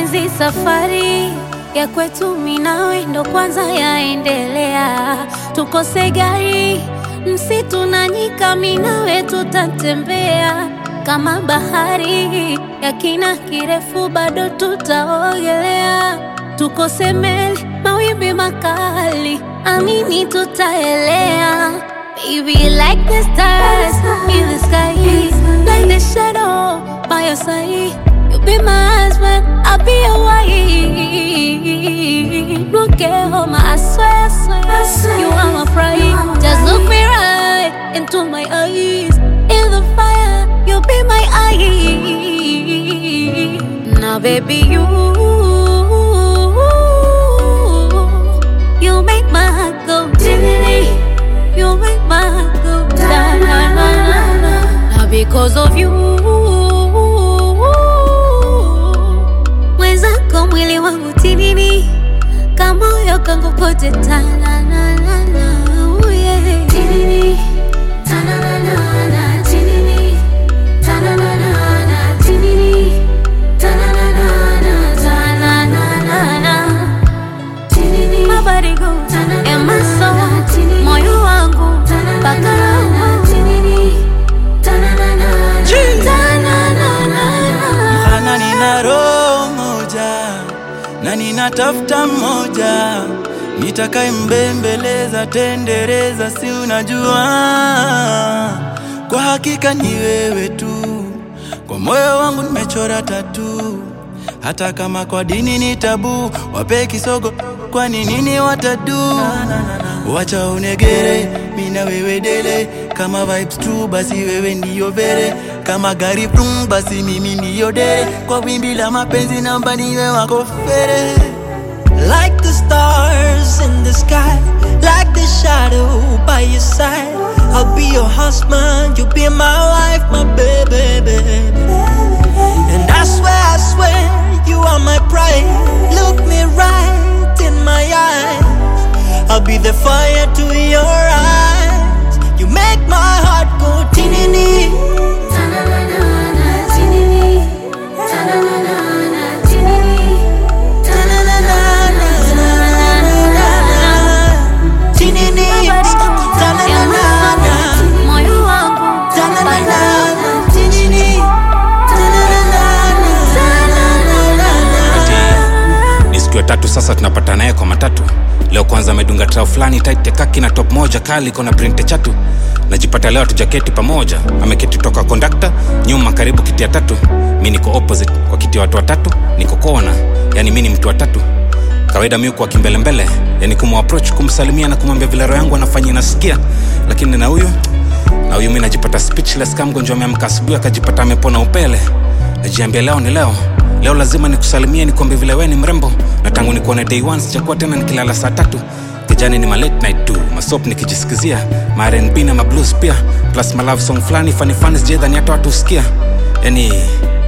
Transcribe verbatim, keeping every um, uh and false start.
mapenzi safari ya kwetu mimi nawe ndo kwanza yaendelea. Tukose gari msitu na nyika, mimi nawe tutatembea kama bahari ya kina kirefu, bado tutaogelea. Tukose meli mawimbi makali, amini tutaelea. Baby, like the stars in the sky, like the shadow by your side. You be my husband, I'll be your wife. Look at home, I swear, I swear, you are my pride. Just look me right into my eyes. In the fire, you'll be my eye. Now baby, you You make my heart go diddly. You make my heart go da na na na na. Now because of you, mwenzako mwili wangu tinini, kama moyo kangu kote ta na na na na. Oh yeah. Tinini, ta na na na na. Tinini, ta na na na na. Tinini, ta na na na na. Ta na na na na. Tinini, my body goes and my soul, moyo wangu mpaka roho. Tinini, ta na na na na. Ta na na na na. Mchana nina roho moja na ninatafuta mmoja, nitakaye mbembeleza tendereza, si unajua kwa hakika ni wewe tu. Kwa moyo wangu nimechora tatu, hata kama kwa dini ni tabu. Wape kisogo kwani nini watadu? Wacha unegere, mina wewe dele. Kama vibes true basi wewe ndiyo vere. Kama gari brum basi mimi ndiyo dere. Kwa wimbi la mapenzi namba niwe wako fere. Like the stars in the sky, like the shadow by your side. I'll be your husband, you'll be my wife, my baby, baby. And I swear, I swear, you are my pride. Look me right in my eyes, I'll be the fire to your eyes. You make my heart go tinini. Ta-na-na-na-na, tinini. Ta-na-na-na-na, tinini. Ta-na-na-na-na, tinini. Ta-na-na-na-na, moyo wangu ta-na-na-na-na, tinini. Ta-na-na-na-na. Ni siku ya tatu sasa tunapata naye kwa matatu. Leo kwanza amedunga trao flani tight kaki na top moja kali kona print chatu. Najipata leo tujaketi pamoja. Ameketi toka conductor nyuma karibu kiti ya tatu. Mimi niko opposite kwa kiti ya watu watatu, niko kona. Yani mimi ni mtu wa tatu. Kawaida mimi kwa kimbele mbele, yani kumu approach kumsalimia na kumwambia vile roho yangu anafanya nasikia. Lakini na huyu na huyu mimi najipata speechless kama mgonjwa ameamka asubuhi akajipata amepona upele. Najiambia leo ni leo. Leo lazima nikusalimie nikwambie vile wewe ni mrembo. Na tangu nikuone day one sijakuwa tena nikilala saa tatu. Kijani ni ma late night tu, masop nikijisikizia, ma R and B na ma blues pia, plus ma love song flani funny funny sije dhani hata watu usikia. Yani